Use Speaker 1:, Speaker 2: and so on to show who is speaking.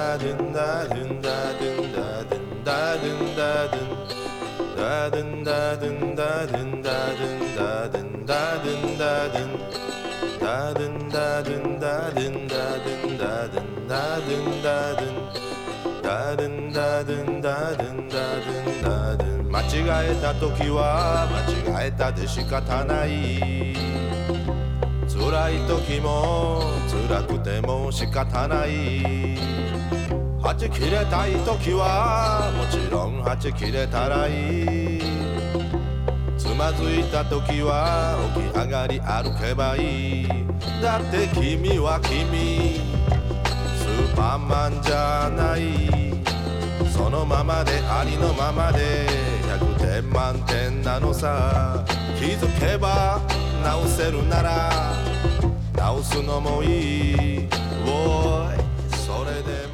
Speaker 1: 間違えた時は間違えたで仕方ない、辛い時も辛くても仕方ない、はち切れたい時はもちろんはち切れたらいい、つまずいた時は起き上がり歩けばいい。だって君は君、スーパーマンじゃない、そのままでありのままで100点満点なのさ。気づけば直せるなら直すのもいい、おいそれでも